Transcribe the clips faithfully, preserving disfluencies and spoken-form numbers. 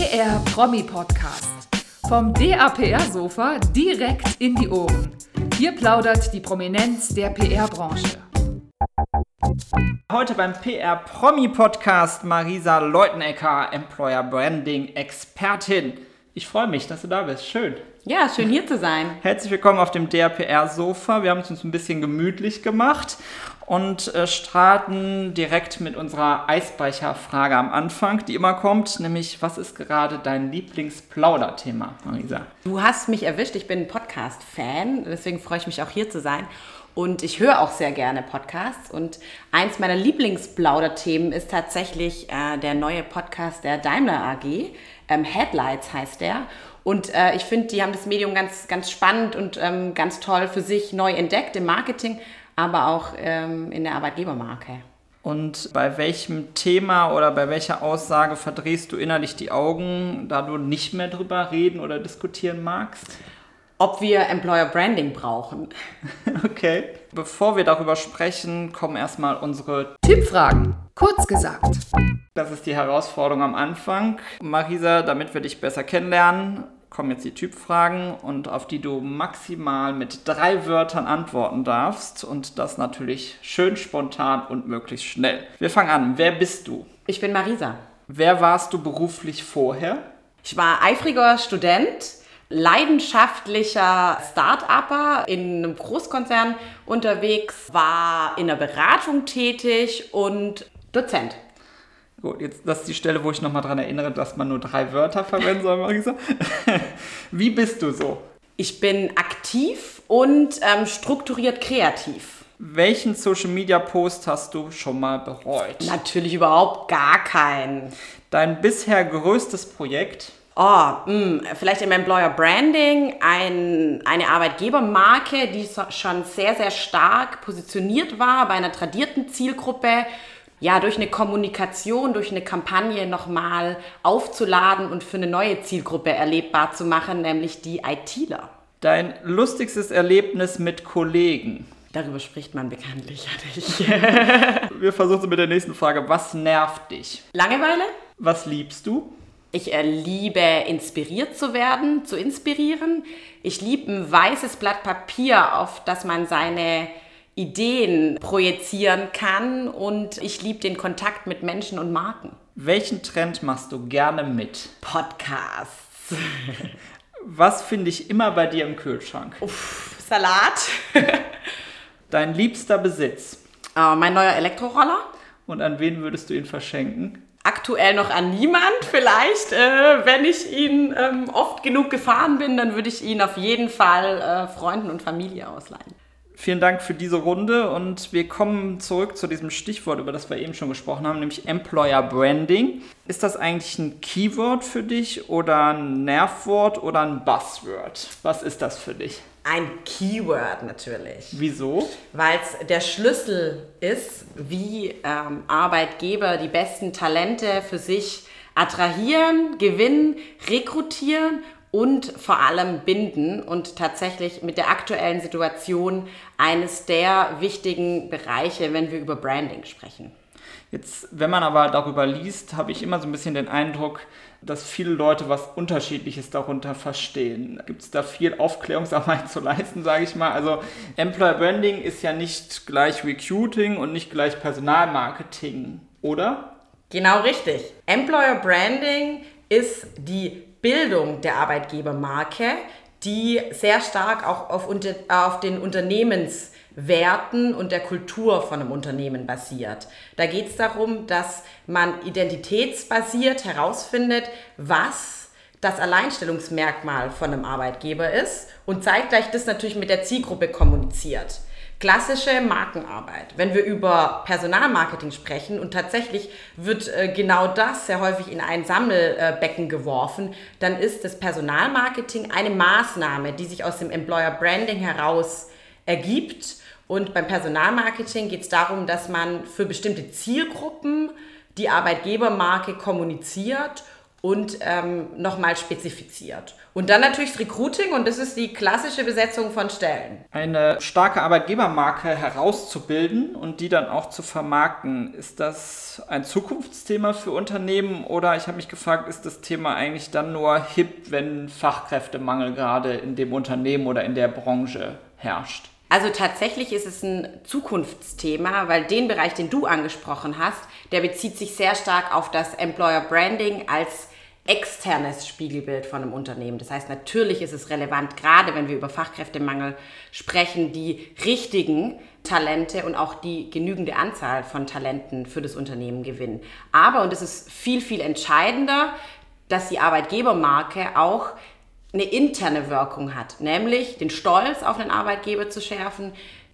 R Promi Podcast. Vom D A P R-Sofa direkt in die Ohren. Hier plaudert die Prominenz der P R-Branche. Heute beim P R Promi Podcast Marisa Leutenecker, Employer Branding Expertin. Ich freue mich, dass du da bist. Schön. Ja, schön hier zu sein. Herzlich willkommen auf dem D A P R-Sofa. Wir haben es uns ein bisschen gemütlich gemacht und äh, starten direkt mit unserer Eisbrecherfrage am Anfang, die immer kommt, nämlich, was ist gerade dein Lieblingsplauderthema, Marisa? Du hast mich erwischt, ich bin Podcast-Fan, deswegen freue ich mich auch hier zu sein. Und ich höre auch sehr gerne Podcasts und eins meiner Lieblingsplauderthemen ist tatsächlich äh, der neue Podcast der Daimler A G, ähm, Headlights heißt der. Und äh, ich finde, die haben das Medium ganz, ganz spannend und ähm, ganz toll für sich neu entdeckt im Marketing, aber auch ähm, in der Arbeitgebermarke. Und bei welchem Thema oder bei welcher Aussage verdrehst du innerlich die Augen, da du nicht mehr drüber reden oder diskutieren magst? Ob wir Employer Branding brauchen. Okay. Bevor wir darüber sprechen, kommen erstmal unsere Tippfragen, kurz gesagt. Das ist die Herausforderung am Anfang. Marisa, damit wir dich besser kennenlernen, kommen jetzt die Typfragen und auf die du maximal mit drei Wörtern antworten darfst und das natürlich schön spontan und möglichst schnell. Wir fangen an. Wer bist du? Ich bin Marisa. Wer warst du beruflich vorher? Ich war eifriger Student, leidenschaftlicher Start-Upper in einem Großkonzern unterwegs, war in der Beratung tätig und Dozent. Gut, jetzt das ist die Stelle, wo ich nochmal daran erinnere, dass man nur drei Wörter verwenden soll, Marisa. Wie bist du so? Ich bin aktiv und ähm, strukturiert kreativ. Welchen Social-Media-Post hast du schon mal bereut? Natürlich überhaupt gar keinen. Dein bisher größtes Projekt? Oh, mh, vielleicht im Employer Branding, ein, eine Arbeitgebermarke, die so, schon sehr, sehr stark positioniert war bei einer tradierten Zielgruppe, ja, durch eine Kommunikation, durch eine Kampagne nochmal aufzuladen und für eine neue Zielgruppe erlebbar zu machen, nämlich die ITler. Dein lustigstes Erlebnis mit Kollegen? Darüber spricht man bekanntlich ja nicht. Wir versuchen mit der nächsten Frage. Was nervt dich? Langeweile? Was liebst du? Ich äh, liebe, inspiriert zu werden, zu inspirieren. Ich liebe ein weißes Blatt Papier, auf das man seine Ideen projizieren kann. Und ich liebe den Kontakt mit Menschen und Marken. Welchen Trend machst du gerne mit? Podcasts. Was finde ich immer bei dir im Kühlschrank? Uff, Salat. Dein liebster Besitz? Uh, mein neuer Elektroroller. Und an wen würdest du ihn verschenken? Aktuell noch an niemand. Vielleicht, äh, wenn ich ihn ähm, oft genug gefahren bin, dann würde ich ihn auf jeden Fall äh, Freunden und Familie ausleihen. Vielen Dank für diese Runde und wir kommen zurück zu diesem Stichwort, über das wir eben schon gesprochen haben, nämlich Employer Branding. Ist das eigentlich ein Keyword für dich oder ein Nervwort oder ein Buzzword? Was ist das für dich? Ein Keyword natürlich. Wieso? Weil es der Schlüssel ist, wie ähm, Arbeitgeber die besten Talente für sich attrahieren, gewinnen, rekrutieren und vor allem binden und tatsächlich mit der aktuellen Situation eines der wichtigen Bereiche, wenn wir über Branding sprechen. Jetzt, wenn man aber darüber liest, habe ich immer so ein bisschen den Eindruck, dass viele Leute was Unterschiedliches darunter verstehen. Gibt es da viel Aufklärungsarbeit zu leisten, sage ich mal? Also Employer Branding ist ja nicht gleich Recruiting und nicht gleich Personalmarketing, oder? Genau richtig. Employer Branding ist die Bildung der Arbeitgebermarke, die sehr stark auch auf, unter, auf den Unternehmenswerten und der Kultur von einem Unternehmen basiert. Da geht es darum, dass man identitätsbasiert herausfindet, was das Alleinstellungsmerkmal von einem Arbeitgeber ist und zeitgleich das natürlich mit der Zielgruppe kommuniziert. Klassische Markenarbeit. Wenn wir über Personalmarketing sprechen und tatsächlich wird äh, genau das sehr häufig in ein Sammelbecken äh, geworfen, dann ist das Personalmarketing eine Maßnahme, die sich aus dem Employer Branding heraus ergibt. Und beim Personalmarketing geht es darum, dass man für bestimmte Zielgruppen die Arbeitgebermarke kommuniziert und ähm, nochmal spezifiziert. Und dann natürlich das Recruiting und das ist die klassische Besetzung von Stellen. Eine starke Arbeitgebermarke herauszubilden und die dann auch zu vermarkten, ist das ein Zukunftsthema für Unternehmen oder ich habe mich gefragt, ist das Thema eigentlich dann nur hip, wenn Fachkräftemangel gerade in dem Unternehmen oder in der Branche herrscht? Also tatsächlich ist es ein Zukunftsthema, weil den Bereich, den du angesprochen hast, der bezieht sich sehr stark auf das Employer Branding als externes Spiegelbild von einem Unternehmen. Das heißt, natürlich ist es relevant, gerade wenn wir über Fachkräftemangel sprechen, die richtigen Talente und auch die genügende Anzahl von Talenten für das Unternehmen gewinnen. Aber, und es ist viel, viel entscheidender, dass die Arbeitgebermarke auch eine interne Wirkung hat, nämlich den Stolz auf den Arbeitgeber zu schärfen,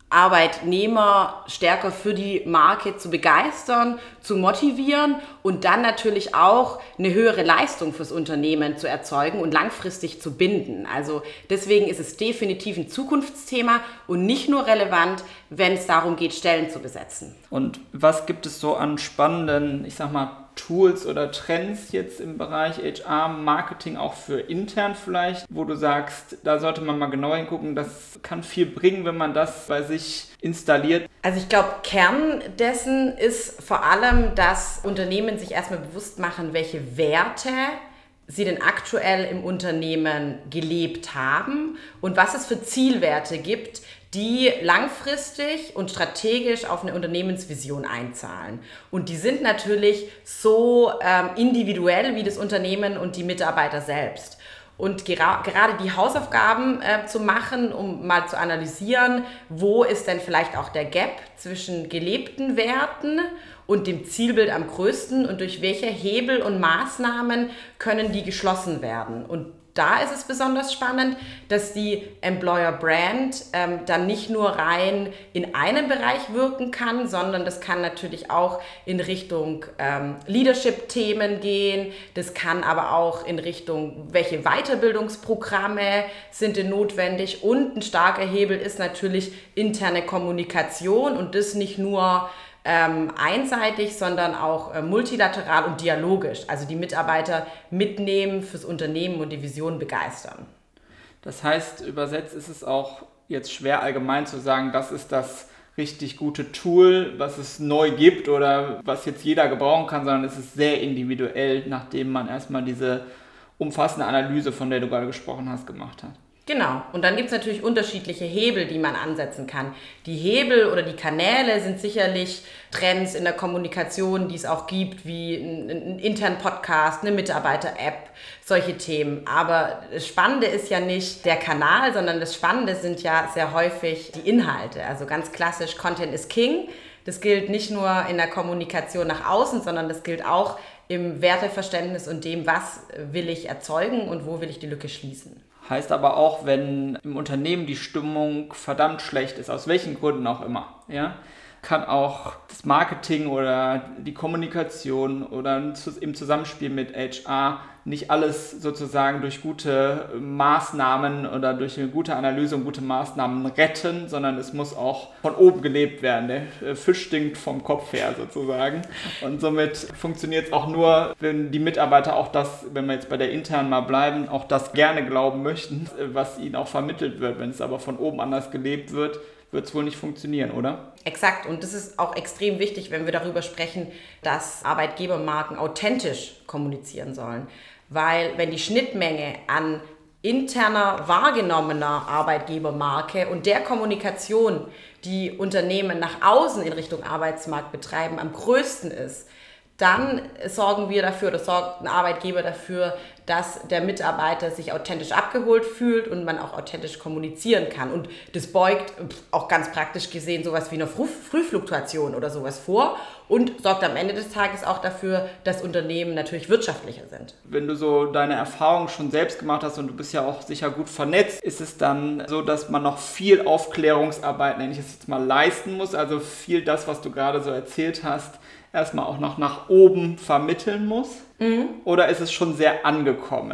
Arbeitnehmer stärker für die Marke zu begeistern, zu motivieren und dann natürlich auch eine höhere Leistung fürs Unternehmen zu erzeugen und langfristig zu binden. Also deswegen ist es definitiv ein Zukunftsthema und nicht nur relevant, wenn es darum geht, Stellen zu besetzen. Und was gibt es so an spannenden, ich sag mal, Tools oder Trends jetzt im Bereich H R-Marketing, auch für intern vielleicht, wo du sagst, da sollte man mal genauer hingucken, das kann viel bringen, wenn man das bei sich installiert? Also ich glaube, Kern dessen ist vor allem, dass Unternehmen sich erstmal bewusst machen, welche Werte sie denn aktuell im Unternehmen gelebt haben und was es für Zielwerte gibt, die langfristig und strategisch auf eine Unternehmensvision einzahlen. Und die sind natürlich so ähm, individuell wie das Unternehmen und die Mitarbeiter selbst. Und gera- gerade die Hausaufgaben äh, zu machen, um mal zu analysieren, wo ist denn vielleicht auch der Gap zwischen gelebten Werten und dem Zielbild am größten und durch welche Hebel und Maßnahmen können die geschlossen werden. Und da ist es besonders spannend, dass die Employer Brand ähm, dann nicht nur rein in einem Bereich wirken kann, sondern das kann natürlich auch in Richtung ähm, Leadership-Themen gehen. Das kann aber auch in Richtung, welche Weiterbildungsprogramme sind denn notwendig. Und ein starker Hebel ist natürlich interne Kommunikation und das nicht nur Ähm, einseitig, sondern auch äh, multilateral und dialogisch. Also die Mitarbeiter mitnehmen, fürs Unternehmen und die Vision begeistern. Das heißt, übersetzt ist es auch jetzt schwer allgemein zu sagen, das ist das richtig gute Tool, was es neu gibt oder was jetzt jeder gebrauchen kann, sondern es ist sehr individuell, nachdem man erstmal diese umfassende Analyse, von der du gerade gesprochen hast, gemacht hat. Genau. Und dann gibt es natürlich unterschiedliche Hebel, die man ansetzen kann. Die Hebel oder die Kanäle sind sicherlich Trends in der Kommunikation, die es auch gibt, wie ein, ein internen Podcast, eine Mitarbeiter-App, solche Themen. Aber das Spannende ist ja nicht der Kanal, sondern das Spannende sind ja sehr häufig die Inhalte. Also ganz klassisch, Content is King. Das gilt nicht nur in der Kommunikation nach außen, sondern das gilt auch im Werteverständnis und dem, was will ich erzeugen und wo will ich die Lücke schließen. Heißt aber auch, wenn im Unternehmen die Stimmung verdammt schlecht ist, aus welchen Gründen auch immer, ja, kann auch das Marketing oder die Kommunikation oder im Zusammenspiel mit H R nicht alles sozusagen durch gute Maßnahmen oder durch eine gute Analyse und gute Maßnahmen retten, sondern es muss auch von oben gelebt werden. Der Fisch stinkt vom Kopf her sozusagen. Und somit funktioniert es auch nur, wenn die Mitarbeiter auch das, wenn wir jetzt bei der internen mal bleiben, auch das gerne glauben möchten, was ihnen auch vermittelt wird. Wenn es aber von oben anders gelebt wird, wird es wohl nicht funktionieren, oder? Exakt. Und das ist auch extrem wichtig, wenn wir darüber sprechen, dass Arbeitgebermarken authentisch kommunizieren sollen. Weil wenn die Schnittmenge an interner wahrgenommener Arbeitgebermarke und der Kommunikation, die Unternehmen nach außen in Richtung Arbeitsmarkt betreiben, am größten ist, dann sorgen wir dafür, oder sorgt ein Arbeitgeber dafür, dass der Mitarbeiter sich authentisch abgeholt fühlt und man auch authentisch kommunizieren kann. Und das beugt auch ganz praktisch gesehen sowas wie eine Früh- Frühfluktuation oder sowas vor und sorgt am Ende des Tages auch dafür, dass Unternehmen natürlich wirtschaftlicher sind. Wenn du so deine Erfahrungen schon selbst gemacht hast und du bist ja auch sicher gut vernetzt, ist es dann so, dass man noch viel Aufklärungsarbeit, nenne ich es jetzt mal, leisten muss, also viel das, was du gerade so erzählt hast, erstmal auch noch nach oben vermitteln muss? Mhm. Oder ist es schon sehr angekommen?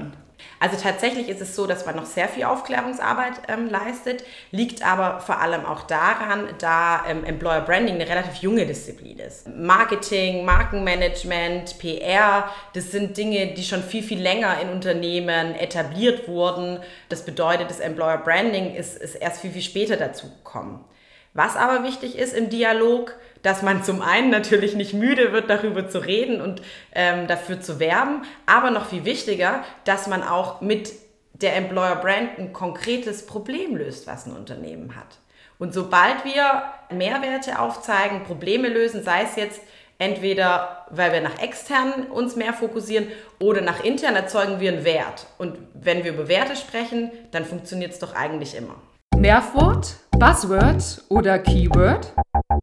Also tatsächlich ist es so, dass man noch sehr viel Aufklärungsarbeit ähm, leistet, liegt aber vor allem auch daran, da ähm, Employer Branding eine relativ junge Disziplin ist. Marketing, Markenmanagement, P R, das sind Dinge, die schon viel, viel länger in Unternehmen etabliert wurden. Das bedeutet, das Employer Branding ist, ist erst viel, viel später dazu gekommen. Was aber wichtig ist im Dialog, dass man zum einen natürlich nicht müde wird, darüber zu reden und ähm, dafür zu werben, aber noch viel wichtiger, dass man auch mit der Employer Brand ein konkretes Problem löst, was ein Unternehmen hat. Und sobald wir Mehrwerte aufzeigen, Probleme lösen, sei es jetzt entweder, weil wir nach extern uns mehr fokussieren oder nach intern, erzeugen wir einen Wert. Und wenn wir über Werte sprechen, dann funktioniert es doch eigentlich immer. Nervwort, Buzzword oder Keyword?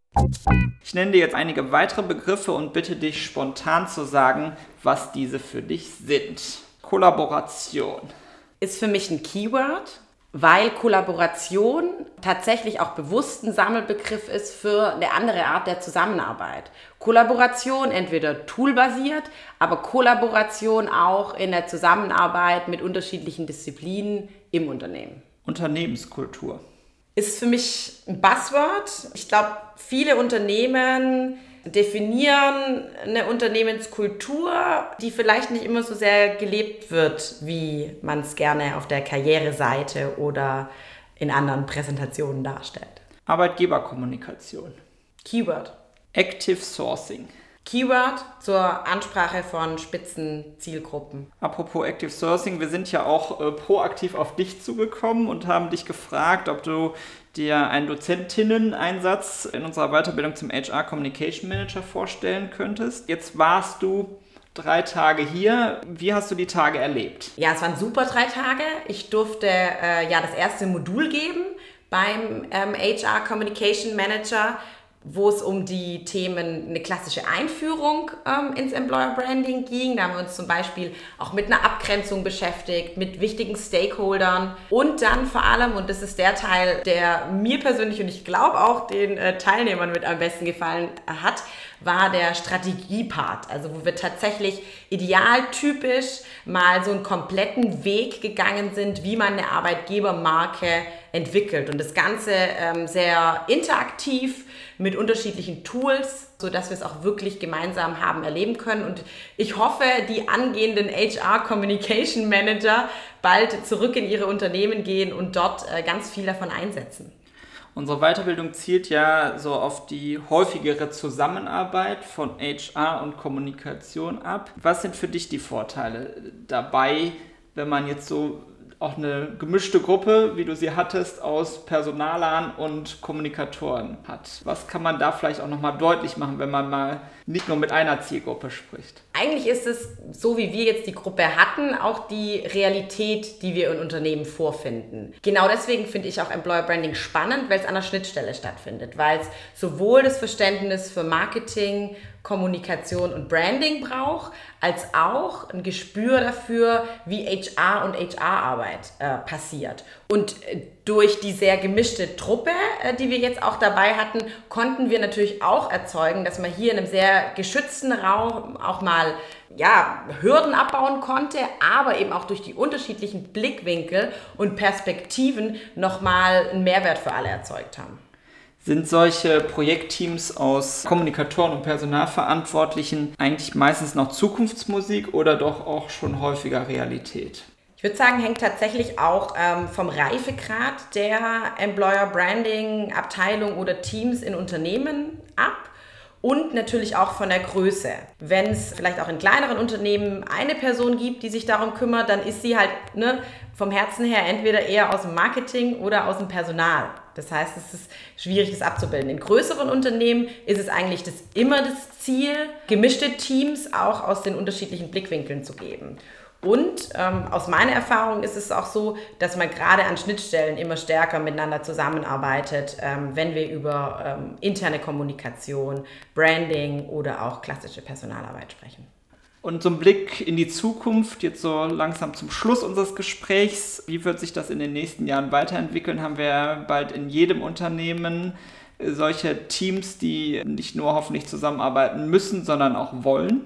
Ich nenne dir jetzt einige weitere Begriffe und bitte dich spontan zu sagen, was diese für dich sind. Kollaboration. Ist für mich ein Keyword, weil Kollaboration tatsächlich auch bewusst ein Sammelbegriff ist für eine andere Art der Zusammenarbeit. Kollaboration entweder toolbasiert, aber Kollaboration auch in der Zusammenarbeit mit unterschiedlichen Disziplinen im Unternehmen. Unternehmenskultur. Ist für mich ein Buzzword. Ich glaube, viele Unternehmen definieren eine Unternehmenskultur, die vielleicht nicht immer so sehr gelebt wird, wie man es gerne auf der Karriereseite oder in anderen Präsentationen darstellt. Arbeitgeberkommunikation. Keyword. Active Sourcing. Keyword zur Ansprache von Spitzenzielgruppen. Apropos Active Sourcing, wir sind ja auch äh, proaktiv auf dich zugekommen und haben dich gefragt, ob du dir einen Dozentinnen-Einsatz in unserer Weiterbildung zum H R Communication Manager vorstellen könntest. Jetzt warst du drei Tage hier. Wie hast du die Tage erlebt? Ja, es waren super drei Tage. Ich durfte äh, ja das erste Modul geben beim ähm, H R Communication Manager, wo es um die Themen eine klassische Einführung ähm, ins Employer Branding ging. Da haben wir uns zum Beispiel auch mit einer Abgrenzung beschäftigt, mit wichtigen Stakeholdern und dann vor allem, und das ist der Teil, der mir persönlich und ich glaube auch den äh, Teilnehmern mit am besten gefallen hat, war der Strategiepart, also wo wir tatsächlich idealtypisch mal so einen kompletten Weg gegangen sind, wie man eine Arbeitgebermarke entwickelt. Und das Ganze ähm, sehr interaktiv mit unterschiedlichen Tools, sodass wir es auch wirklich gemeinsam haben erleben können. Und ich hoffe, die angehenden H R Communication Manager bald zurück in ihre Unternehmen gehen und dort äh, ganz viel davon einsetzen. Unsere Weiterbildung zielt ja so auf die häufigere Zusammenarbeit von H R und Kommunikation ab. Was sind für dich die Vorteile dabei, wenn man jetzt so auch eine gemischte Gruppe, wie du sie hattest, aus Personalern und Kommunikatoren hat? Was kann man da vielleicht auch nochmal deutlich machen, wenn man mal nicht nur mit einer Zielgruppe spricht? Eigentlich ist es, so wie wir jetzt die Gruppe hatten, auch die Realität, die wir in Unternehmen vorfinden. Genau deswegen finde ich auch Employer Branding spannend, weil es an der Schnittstelle stattfindet, weil es sowohl das Verständnis für Marketing, Kommunikation und Branding braucht, als auch ein Gespür dafür, wie H R und H R-Arbeit äh, passiert. Und äh, durch die sehr gemischte Truppe, äh, die wir jetzt auch dabei hatten, konnten wir natürlich auch erzeugen, dass man hier in einem sehr geschützten Raum auch mal ja, Hürden abbauen konnte, aber eben auch durch die unterschiedlichen Blickwinkel und Perspektiven nochmal einen Mehrwert für alle erzeugt haben. Sind solche Projektteams aus Kommunikatoren und Personalverantwortlichen eigentlich meistens noch Zukunftsmusik oder doch auch schon häufiger Realität? Ich würde sagen, hängt tatsächlich auch ähm, vom Reifegrad der Employer Branding Abteilung oder Teams in Unternehmen ab. Und natürlich auch von der Größe. Wenn es vielleicht auch in kleineren Unternehmen eine Person gibt, die sich darum kümmert, dann ist sie halt ne, vom Herzen her entweder eher aus dem Marketing oder aus dem Personal. Das heißt, es ist schwierig, das abzubilden. In größeren Unternehmen ist es eigentlich das, immer das Ziel, gemischte Teams auch aus den unterschiedlichen Blickwinkeln zu geben. Und ähm, aus meiner Erfahrung ist es auch so, dass man gerade an Schnittstellen immer stärker miteinander zusammenarbeitet, ähm, wenn wir über ähm, interne Kommunikation, Branding oder auch klassische Personalarbeit sprechen. Und so ein Blick in die Zukunft, jetzt so langsam zum Schluss unseres Gesprächs. Wie wird sich das in den nächsten Jahren weiterentwickeln? Haben wir bald in jedem Unternehmen solche Teams, die nicht nur hoffentlich zusammenarbeiten müssen, sondern auch wollen?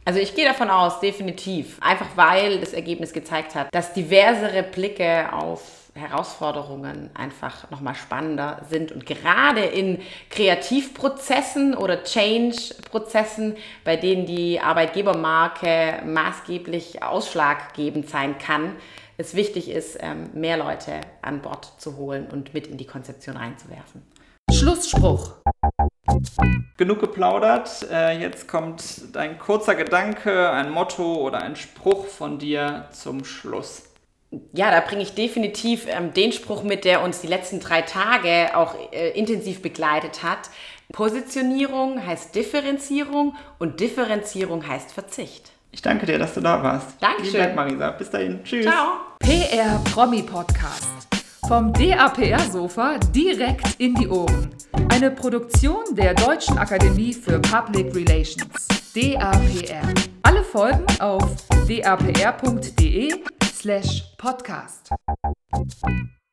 Also ich gehe davon aus, definitiv. Einfach weil das Ergebnis gezeigt hat, dass diversere Blicke auf Herausforderungen einfach nochmal spannender sind. Und gerade in Kreativprozessen oder Change-Prozessen, bei denen die Arbeitgebermarke maßgeblich ausschlaggebend sein kann, es wichtig ist, mehr Leute an Bord zu holen und mit in die Konzeption reinzuwerfen. Schlussspruch. Genug geplaudert. Jetzt kommt ein kurzer Gedanke, ein Motto oder ein Spruch von dir zum Schluss. Ja, da bringe ich definitiv ähm, den Spruch mit, der uns die letzten drei Tage auch äh, intensiv begleitet hat. Positionierung heißt Differenzierung und Differenzierung heißt Verzicht. Ich danke dir, dass du da warst. Dankeschön. Vielen Dank, Marisa. Bis dahin. Tschüss. Ciao. P R Promi Podcast. Vom D A P R-Sofa direkt in die Ohren. Eine Produktion der Deutschen Akademie für Public Relations. D A P R. Alle Folgen auf d a p r punkt d e slash podcast.